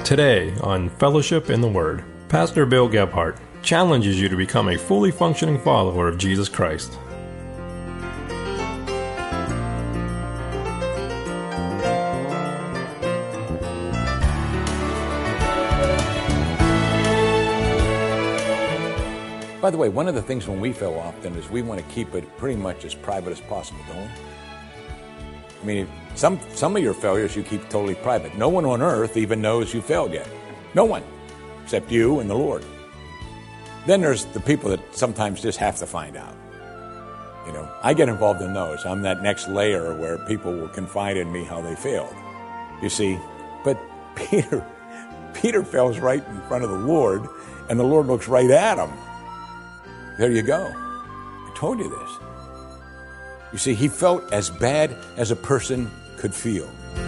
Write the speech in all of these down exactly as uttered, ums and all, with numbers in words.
Today on Fellowship in the Word, Pastor Bill Gebhardt challenges you to become a fully functioning follower of Jesus Christ. By the way, one of the things when we fail often is we want to keep it pretty much as private as possible, don't we? I mean, some some of your failures you keep totally private. No one on earth even knows you failed yet. No one, except you and the Lord. Then there's the people that sometimes just have to find out. You know, I get involved in those. I'm that next layer where people will confide in me how they failed. You see, but Peter, Peter fails right in front of the Lord, and the Lord looks right at him. There you go. I told you this. You see, he felt as bad as a person could feel.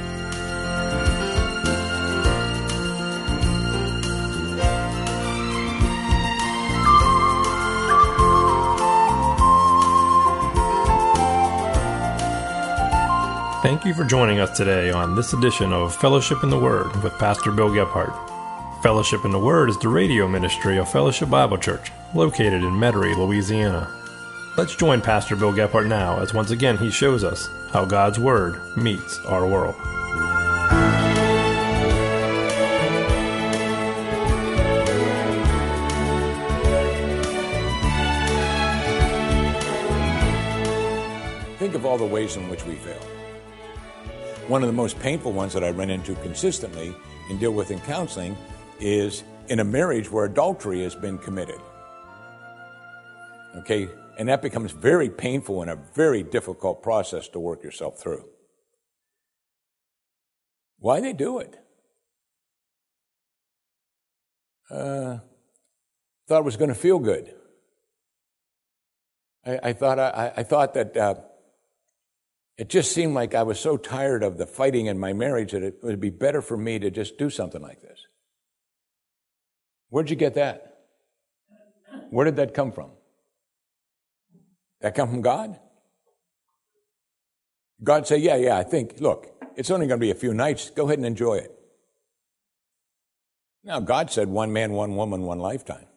Thank you for joining us today on this edition of Fellowship in the Word with Pastor Bill Gebhardt. Fellowship in the Word is the radio ministry of Fellowship Bible Church, located in Metairie, Louisiana. Let's join Pastor Bill Gebhardt now as once again he shows us how God's Word meets our world. Think of all the ways in which we fail. One of the most painful ones that I run into consistently and deal with in counseling is in a marriage where adultery has been committed. Okay, and that becomes very painful and a very difficult process to work yourself through. Why they do it? Uh, thought it was going to feel good. I, I thought I, I thought that uh, it just seemed like I was so tired of the fighting in my marriage that it would be better for me to just do something like this. Where'd you get that? Where did that come from? That come from God? God say, yeah, yeah, I think, look, it's only going to be a few nights. Go ahead and enjoy it. Now, God said one man, one woman, one lifetime.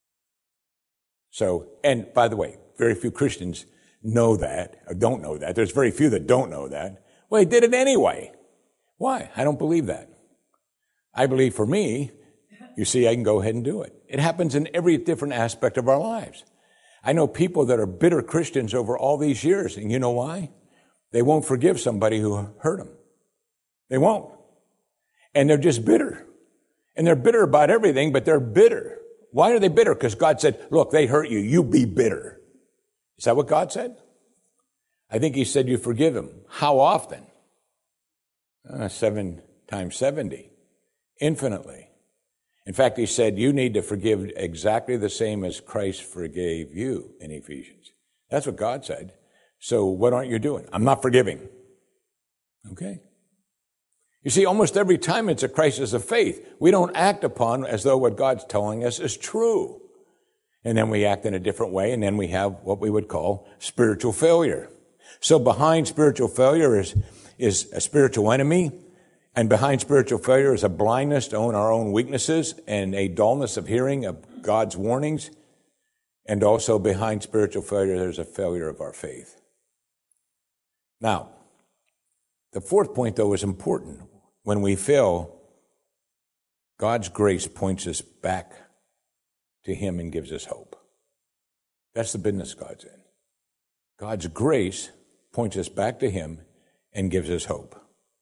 So, and by the way, very few Christians know that, or don't know that. There's very few that don't know that. Well, he did it anyway. Why? I don't believe that. I believe for me, you see, I can go ahead and do it. It happens in every different aspect of our lives. I know people that are bitter Christians over all these years, and you know why? They won't forgive somebody who hurt them. They won't. And they're just bitter. And they're bitter about everything, but they're bitter. Why are they bitter? Because God said, look, they hurt you. You be bitter. Is that what God said? I think he said you forgive them. How often? Uh, seven times seventy. Infinitely. In fact, he said, you need to forgive exactly the same as Christ forgave you in Ephesians. That's what God said. So what aren't you doing? I'm not forgiving. Okay. You see, almost every time it's a crisis of faith. We don't act upon as though what God's telling us is true. And then we act in a different way, and then we have what we would call spiritual failure. So behind spiritual failure is, is a spiritual enemy. And behind spiritual failure is a blindness to own our own weaknesses and a dullness of hearing of God's warnings. And also behind spiritual failure, there's a failure of our faith. Now, the fourth point, though, is important. When we fail, God's grace points us back to him and gives us hope. That's the business God's in. God's grace points us back to him and gives us hope.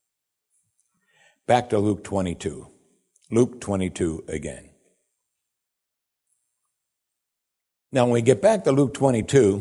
Back to Luke twenty-two. Luke twenty-two again. Now, when we get back to Luke twenty-two,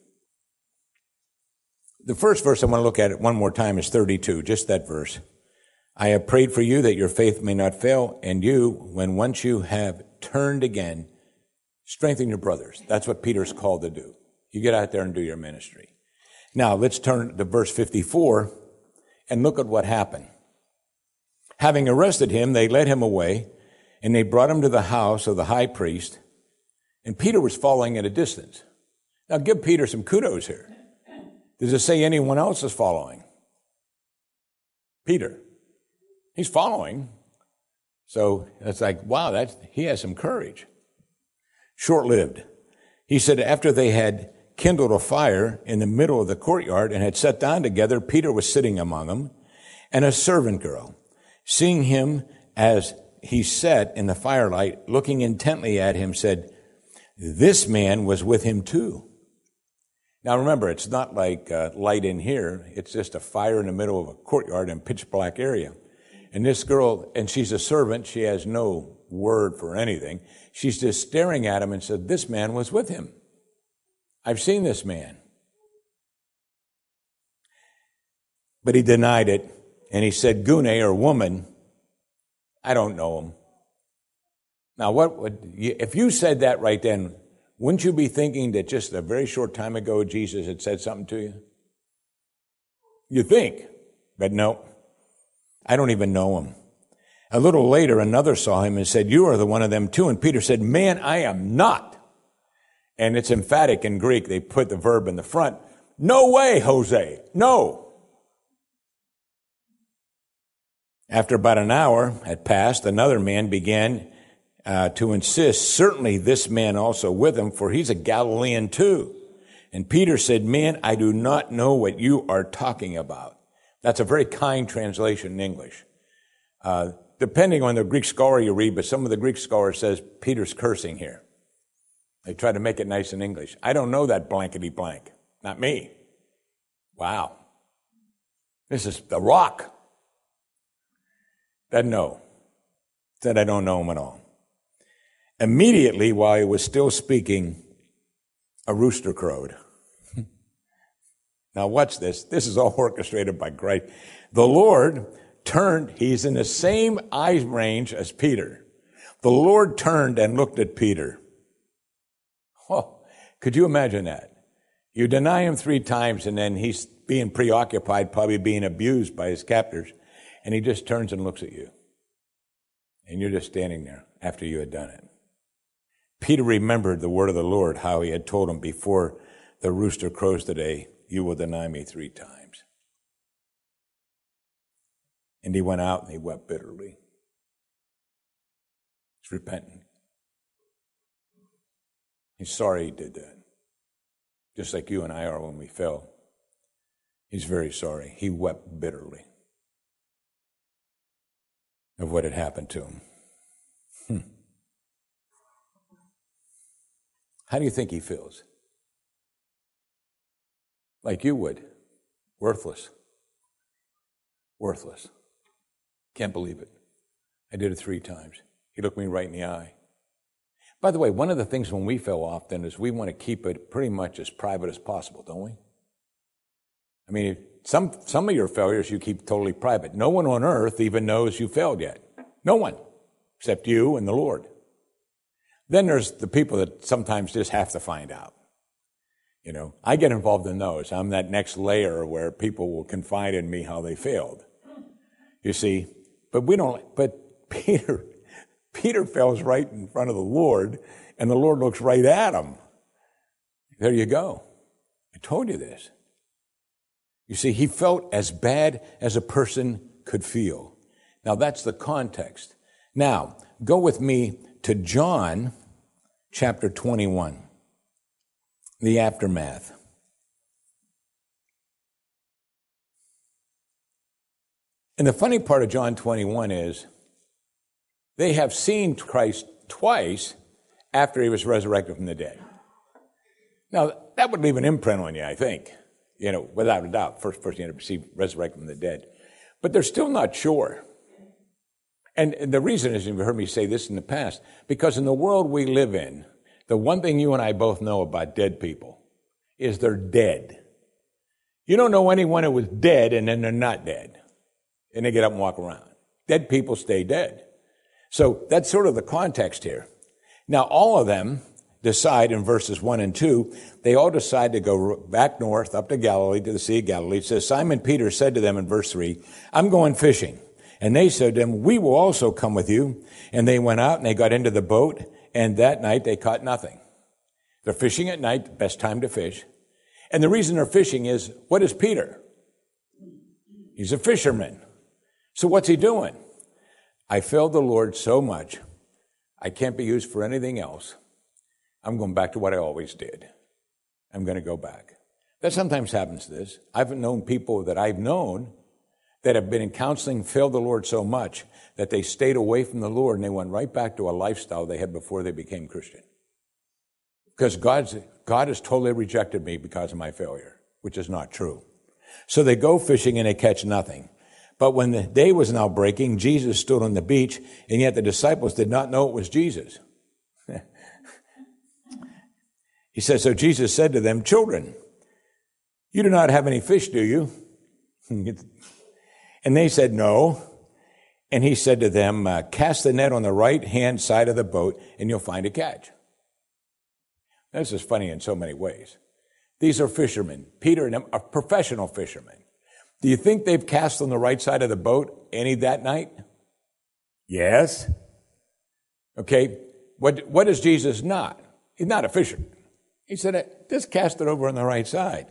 the first verse I want to look at it one more time is thirty-two, just that verse. I have prayed for you that your faith may not fail, and you, when once you have turned again, strengthen your brothers. That's what Peter's called to do. You get out there and do your ministry. Now, let's turn to verse fifty-four and look at what happened. Having arrested him, they led him away, and they brought him to the house of the high priest, and Peter was following at a distance. Now, give Peter some kudos here. Does it say anyone else is following? Peter. He's following. So it's like, wow, that's, he has some courage. Short-lived. He said after they had kindled a fire in the middle of the courtyard and had sat down together, Peter was sitting among them, and a servant girl, seeing him as he sat in the firelight, looking intently at him, said, this man was with him too. Now remember, it's not like uh, light in here. It's just a fire in the middle of a courtyard in a pitch black area. And this girl, and she's a servant, she has no word for anything. She's just staring at him and said, this man was with him. I've seen this man. But he denied it, and he said, Gune, or woman, I don't know him. Now, what would you, if you said that right then, wouldn't you be thinking that just a very short time ago Jesus had said something to you? You think, but no, I don't even know him. A little later, another saw him and said, you are the one of them too. And Peter said, man, I am not. And it's emphatic in Greek. They put the verb in the front. No way, Jose. No. After about an hour had passed, another man began uh, to insist, certainly this man also with him, for he's a Galilean too. And Peter said, man, I do not know what you are talking about. That's a very kind translation in English. Uh, depending on the Greek scholar you read, but some of the Greek scholars says Peter's cursing here. They try to make it nice in English. I don't know that blankety blank. Not me. Wow. This is the rock. Doesn't know. Said I don't know him at all. Immediately, while he was still speaking, a rooster crowed. Now watch this. This is all orchestrated by Christ. The Lord turned. He's in the same eye range as Peter. The Lord turned and looked at Peter. Oh, could you imagine that? You deny him three times, and then he's being preoccupied, probably being abused by his captors, and he just turns and looks at you. And you're just standing there after you had done it. Peter remembered the word of the Lord, how he had told him, before the rooster crows today, you will deny me three times. And he went out and he wept bitterly. He's repentant. He's sorry he did that. Just like you and I are when we fell. He's very sorry. He wept bitterly of what had happened to him. Hmm. How do you think he feels? Like you would. Worthless. Worthless. Can't believe it. I did it three times. He looked me right in the eye. By the way, one of the things when we fail often is we want to keep it pretty much as private as possible, don't we? I mean, some, some of your failures you keep totally private. No one on earth even knows you failed yet. No one, except you and the Lord. Then there's the people that sometimes just have to find out. You know, I get involved in those. I'm that next layer where people will confide in me how they failed. You see, but we don't, but Peter, Peter fails right in front of the Lord, and the Lord looks right at him. There you go. I told you this. You see, he felt as bad as a person could feel. Now, that's the context. Now, go with me to John chapter twenty-one, the aftermath. And the funny part of John twenty-one is they have seen Christ twice after he was resurrected from the dead. Now, that would leave an imprint on you, I think, you know, without a doubt. First person you ever see resurrected from the dead. But they're still not sure. And the reason is, you've heard me say this in the past, because in the world we live in, the one thing you and I both know about dead people is they're dead. You don't know anyone who was dead and then they're not dead. And they get up and walk around. Dead people stay dead. So that's sort of the context here. Now, all of them decide in verses one and two, they all decide to go back north up to Galilee, to the Sea of Galilee. It says, Simon Peter said to them in verse three, I'm going fishing. And they said to him, we will also come with you. And they went out and they got into the boat. And that night they caught nothing. They're fishing at night, best time to fish. And the reason they're fishing is, what is Peter? He's a fisherman. So what's he doing? I failed the Lord so much, I can't be used for anything else. I'm going back to what I always did. I'm going to go back. That sometimes happens to this. I've known people that I've known that have been in counseling, failed the Lord so much that they stayed away from the Lord and they went right back to a lifestyle they had before they became Christian. Because God's, God has totally rejected me because of my failure, which is not true. So they go fishing and they catch nothing. But when the day was now breaking, Jesus stood on the beach, and yet the disciples did not know it was Jesus. He says, so Jesus said to them, children, you do not have any fish, do you? And they said, no. And he said to them, uh, cast the net on the right-hand side of the boat, and you'll find a catch. This is funny in so many ways. These are fishermen. Peter and them are professional fishermen. Do you think they've cast on the right side of the boat any that night? Yes. Okay. What, what is Jesus not? He's not a fisherman. He said, just cast it over on the right side.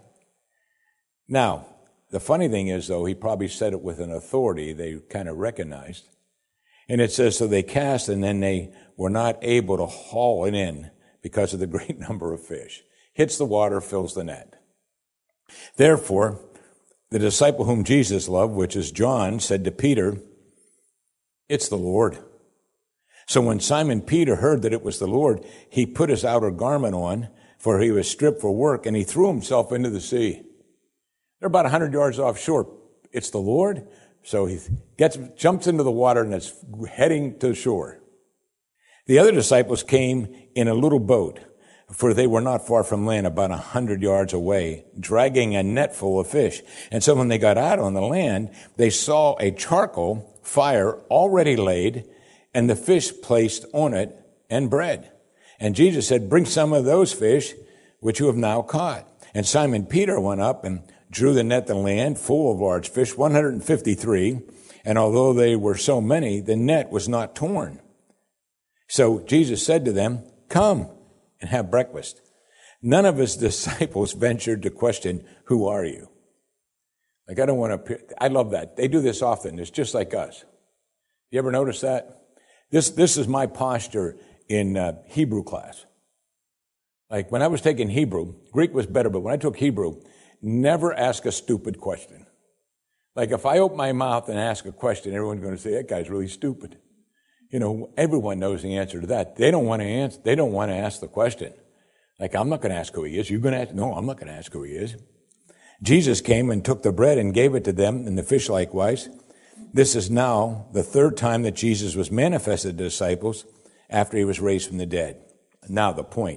Now, the funny thing is, though, he probably said it with an authority they kind of recognized. And it says, so they cast, and then they were not able to haul it in because of the great number of fish. Hits the water, fills the net. Therefore, the disciple whom Jesus loved, which is John, said to Peter, it's the Lord. So when Simon Peter heard that it was the Lord, he put his outer garment on, for he was stripped for work, and he threw himself into the sea. They're about a hundred yards offshore. It's the Lord. So he gets, jumps into the water and is heading to the shore. The other disciples came in a little boat, for they were not far from land, about a hundred yards away, dragging a net full of fish. And so when they got out on the land, they saw a charcoal fire already laid, and the fish placed on it, and bread. And Jesus said, bring some of those fish which you have now caught. And Simon Peter went up and drew the net to land, full of large fish, one hundred fifty-three. And although they were so many, the net was not torn. So Jesus said to them, come and have breakfast. None of his disciples ventured to question, who are you? Like, I don't want to, I love that. They do this often. It's just like us. You ever notice that? This, this is my posture in uh, Hebrew class. Like when I was taking Hebrew, Greek was better, but when I took Hebrew, never ask a stupid question. Like if I open my mouth and ask a question, everyone's going to say, that guy's really stupid. You know, everyone knows the answer to that. They don't want to answer, they don't want to ask the question. Like, I'm not going to ask who he is. You're going to ask? No, I'm not going to ask who he is. Jesus came and took the bread and gave it to them, and the fish likewise. This is now the third time that Jesus was manifested to disciples after he was raised from the dead. Now the point.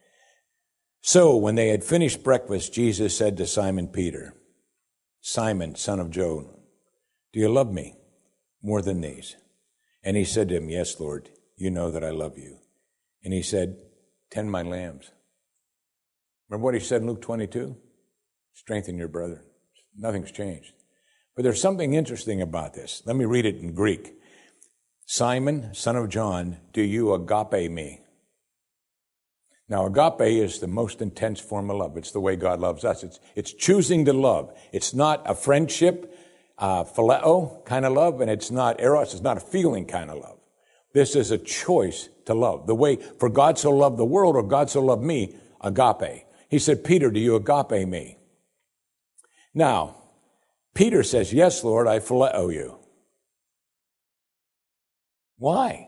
So when they had finished breakfast, Jesus said to Simon Peter, Simon, son of John, do you love me more than these? And he said to him, yes, Lord, you know that I love you. And he said, tend my lambs. Remember what he said in Luke twenty-two? Strengthen your brethren. Nothing's changed. But there's something interesting about this. Let me read it in Greek. Simon, son of John, do you agape me? Now, agape is the most intense form of love. It's the way God loves us. It's, it's choosing to love. It's not a friendship, uh, phileo kind of love, and it's not eros. It's not a feeling kind of love. This is a choice to love. The way, for God so loved the world, or God so loved me, agape. He said, Peter, do you agape me? Now, Peter says, yes, Lord, I phileo you. Why?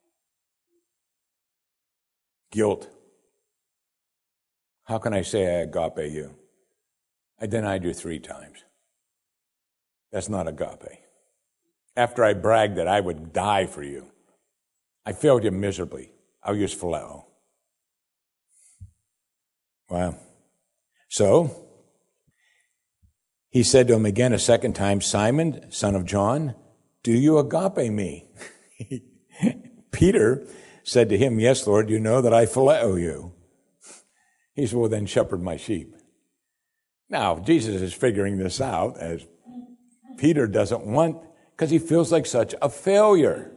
Guilt. How can I say I agape you? I denied you three times. That's not agape. After I bragged that I would die for you, I failed you miserably. I'll use phileo. Wow. So, he said to him again a second time, Simon, son of John, do you agape me? Peter said to him, yes, Lord, you know that I phileo you. He said, well, then shepherd my sheep. Now, Jesus is figuring this out as Peter doesn't want, because he feels like such a failure.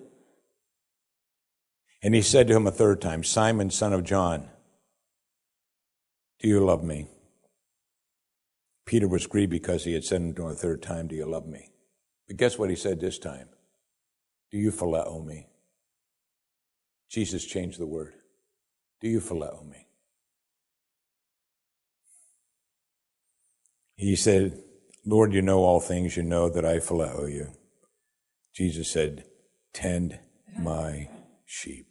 And he said to him a third time, Simon, son of John, do you love me? Peter was grieved because he had said to him a third time, do you love me? But guess what he said this time? Do you phileo me? Jesus changed the word. Do you phileo me? He said, Lord, you know all things. You know that I phileo you. Jesus said, tend my sheep.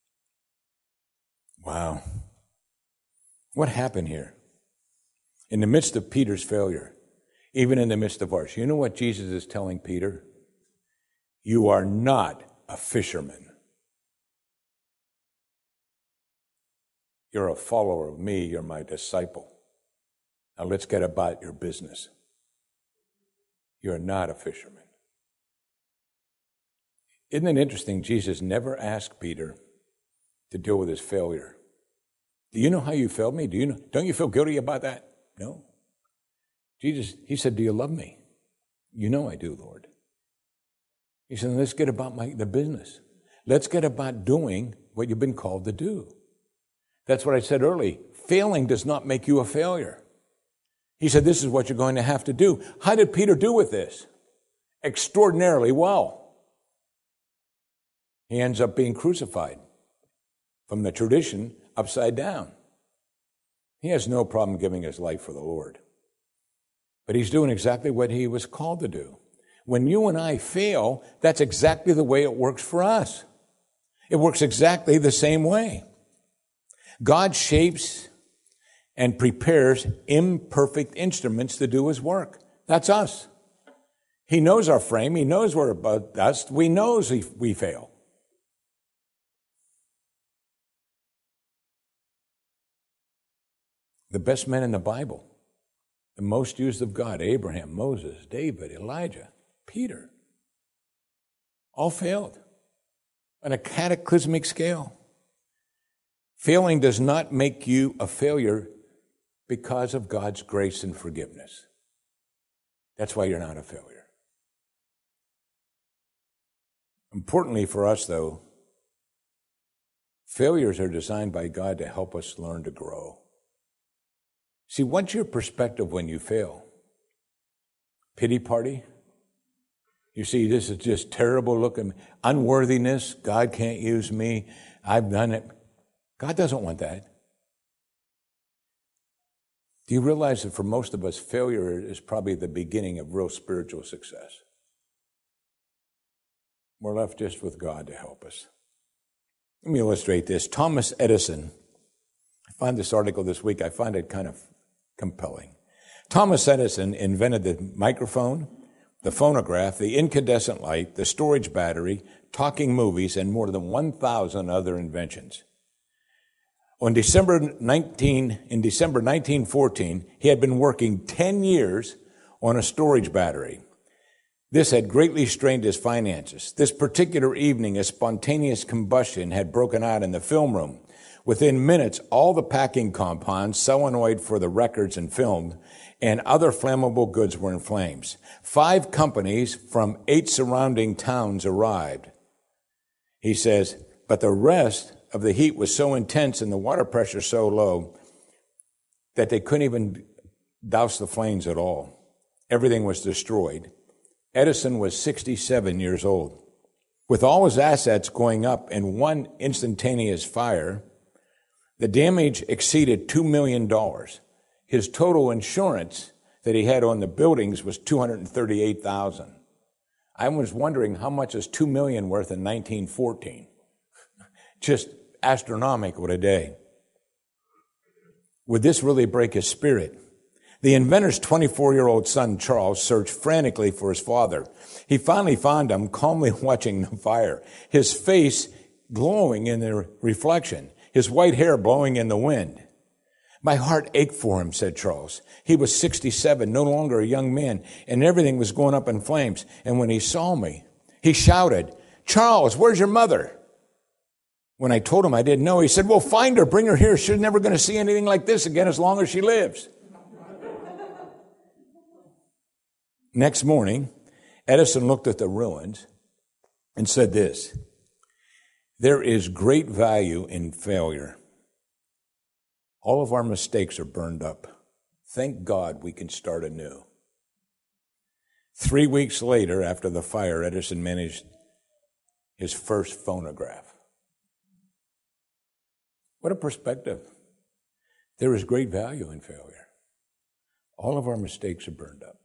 Wow. What happened here? In the midst of Peter's failure, even in the midst of ours, you know what Jesus is telling Peter? You are not a fisherman. You're a follower of me. You're my disciple. Now let's get about your business. You're not a fisherman. Isn't it interesting? Jesus never asked Peter to deal with his failure. Do you know how you failed me? Do you know? Don't you feel guilty about that? No. Jesus, he said, do you love me? You know I do, Lord. He said, let's get about my, the business. Let's get about doing what you've been called to do. That's what I said earlier. Failing does not make you a failure. He said, this is what you're going to have to do. How did Peter do with this? Extraordinarily well. He ends up being crucified from the tradition upside down. He has no problem giving his life for the Lord. But he's doing exactly what he was called to do. When you and I fail, that's exactly the way it works for us. It works exactly the same way. God shapes and prepares imperfect instruments to do his work. That's us. He knows our frame. He knows we're about dust. We knows we, we fail. The best men in the Bible, the most used of God, Abraham, Moses, David, Elijah, Peter, all failed on a cataclysmic scale. Failing does not make you a failure because of God's grace and forgiveness. That's why you're not a failure. Importantly for us, though, failures are designed by God to help us learn to grow. See, what's your perspective when you fail? Pity party? You see, this is just terrible looking. Unworthiness. God can't use me. I've done it. God doesn't want that. Do you realize that for most of us, failure is probably the beginning of real spiritual success? We're left just with God to help us. Let me illustrate this. Thomas Edison. I find this article this week, I find it kind of compelling. Thomas Edison invented the microphone, the phonograph, the incandescent light, the storage battery, talking movies, and more than one thousand other inventions. On December nineteenth, in December nineteen fourteen, he had been working ten years on a storage battery. This had greatly strained his finances. This particular evening, a spontaneous combustion had broken out in the film room. Within minutes, all the packing compounds, solenoid for the records and film, and other flammable goods were in flames. Five companies from eight surrounding towns arrived. He says, but the rest of the heat was so intense and the water pressure so low that they couldn't even douse the flames at all. Everything was destroyed. Edison was sixty-seven years old. With all his assets going up in one instantaneous fire, the damage exceeded two million dollars. His total insurance that he had on the buildings was two hundred thirty-eight thousand dollars. I was wondering how much is two million dollars worth in nineteen fourteen. Just astronomical today. Would this really break his spirit? The inventor's twenty-four-year-old son, Charles, searched frantically for his father. He finally found him calmly watching the fire, his face glowing in the reflection, his white hair blowing in the wind. My heart ached for him, said Charles. He was sixty-seven, no longer a young man, and everything was going up in flames. And when he saw me, he shouted, Charles, where's your mother? When I told him I didn't know, he said, well, find her, bring her here. She's never going to see anything like this again as long as she lives. Next morning, Edison looked at the ruins and said this, there is great value in failure. All of our mistakes are burned up. Thank God we can start anew. Three weeks later, after the fire, Edison managed his first phonograph. What a perspective. There is great value in failure. All of our mistakes are burned up.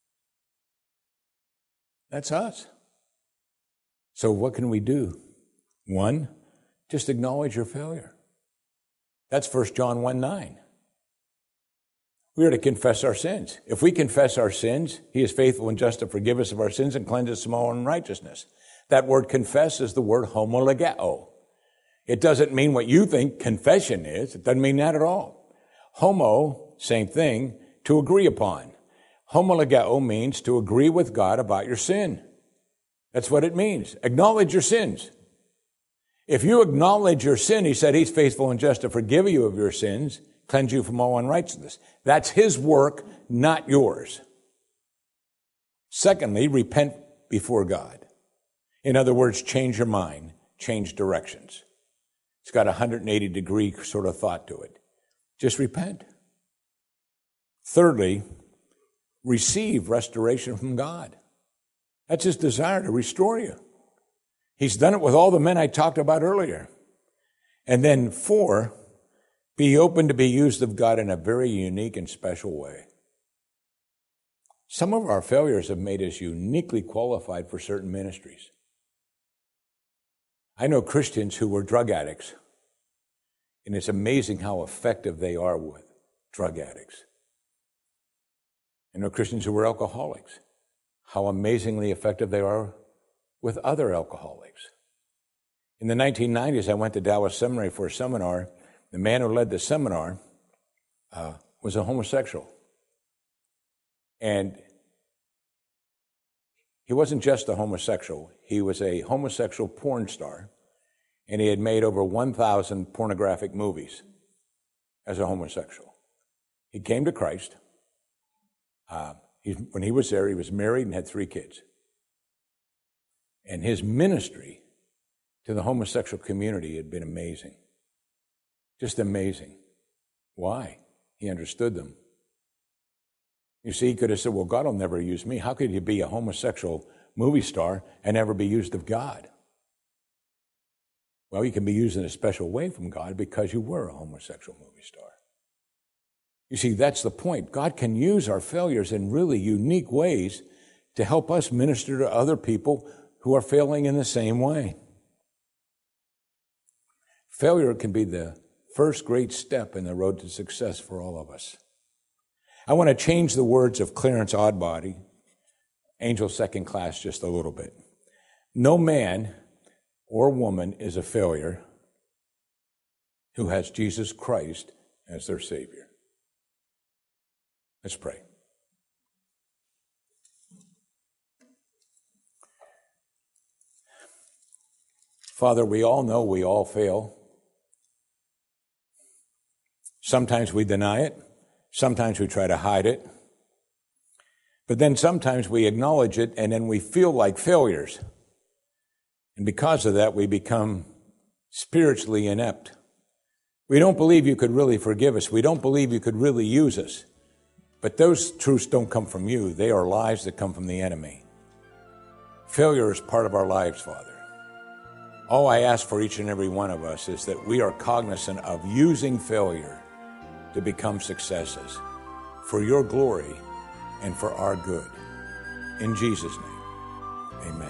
That's us. So what can we do? One, just acknowledge your failure. That's First John one nine. We are to confess our sins. If we confess our sins, he is faithful and just to forgive us of our sins and cleanse us from all unrighteousness. That word confess is the word homologeo. It doesn't mean what you think confession is. It doesn't mean that at all. Homo, same thing, to agree upon. Homologeo means to agree with God about your sin. That's what it means. Acknowledge your sins. If you acknowledge your sin, he said he's faithful and just to forgive you of your sins, cleanse you from all unrighteousness. That's his work, not yours. Secondly, repent before God. In other words, change your mind, change directions. It's got a one hundred eighty degree sort of thought to it. Just repent. Thirdly, receive restoration from God. That's his desire, to restore you. He's done it with all the men I talked about earlier. And then four, be open to be used of God in a very unique and special way. Some of our failures have made us uniquely qualified for certain ministries. I know Christians who were drug addicts, and it's amazing how effective they are with drug addicts. I know Christians who were alcoholics, how amazingly effective they are with other alcoholics. In the nineteen nineties, I went to Dallas Seminary for a seminar. The man who led the seminar uh, was a homosexual. And he wasn't just a homosexual. He was a homosexual porn star, and he had made over one thousand pornographic movies as a homosexual. He came to Christ. Uh, he, when he was there, he was married and had three kids. And his ministry to the homosexual community had been amazing. Just amazing. Why? He understood them. You see, he could have said, well, God will never use me. How could you be a homosexual movie star and never be used of God? Well, you can be used in a special way from God because you were a homosexual movie star. You see, that's the point. God can use our failures in really unique ways to help us minister to other people who are failing in the same way. Failure can be the first great step in the road to success for all of us. I want to change the words of Clarence Oddbody, Angel Second Class, just a little bit. No man or woman is a failure who has Jesus Christ as their Savior. Let's pray. Father, we all know we all fail. Sometimes we deny it. Sometimes we try to hide it. But then sometimes we acknowledge it and then we feel like failures. And because of that, we become spiritually inept. We don't believe you could really forgive us. We don't believe you could really use us. But those truths don't come from you. They are lies that come from the enemy. Failure is part of our lives, Father. All I ask for each and every one of us is that we are cognizant of using failure to become successes for your glory and for our good. In Jesus' name, amen.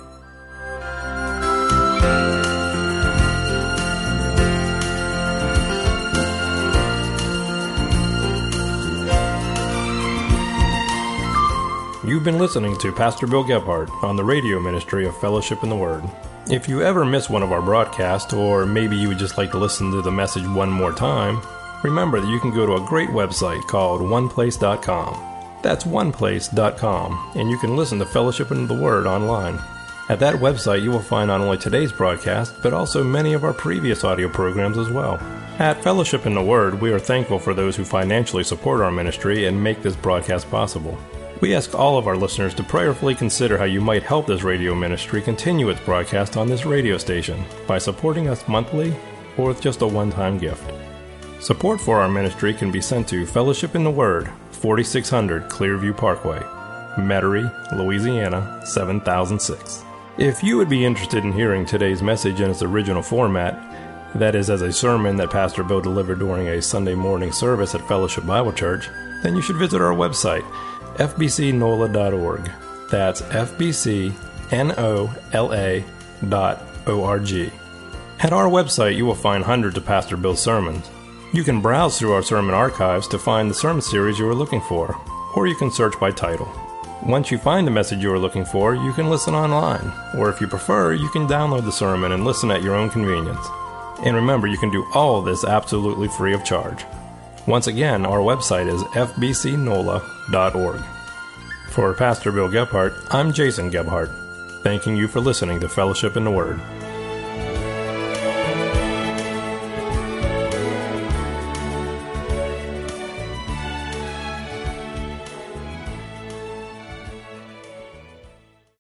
You've been listening to Pastor Bill Gebhardt on the radio ministry of Fellowship in the Word. If you ever miss one of our broadcasts, or maybe you would just like to listen to the message one more time, remember that you can go to a great website called one place dot com. That's one place dot com, and you can listen to Fellowship in the Word online. At that website, you will find not only today's broadcast, but also many of our previous audio programs as well. At Fellowship in the Word, we are thankful for those who financially support our ministry and make this broadcast possible. We ask all of our listeners to prayerfully consider how you might help this radio ministry continue its broadcast on this radio station by supporting us monthly or with just a one-time gift. Support for our ministry can be sent to Fellowship in the Word, forty-six hundred Clearview Parkway, Metairie, Louisiana, seven thousand six. If you would be interested in hearing today's message in its original format, that is as a sermon that Pastor Bill delivered during a Sunday morning service at Fellowship Bible Church, then you should visit our website, f b c nola dot org. That's f b c nola dot org. At our website, you will find hundreds of Pastor Bill's sermons. You can browse through our sermon archives to find the sermon series you are looking for, or you can search by title. Once you find the message you are looking for, you can listen online, or if you prefer, you can download the sermon and listen at your own convenience. And remember, you can do all of this absolutely free of charge. Once again, our website is f b c nola dot org. For Pastor Bill Gebhardt, I'm Jason Gebhardt, thanking you for listening to Fellowship in the Word.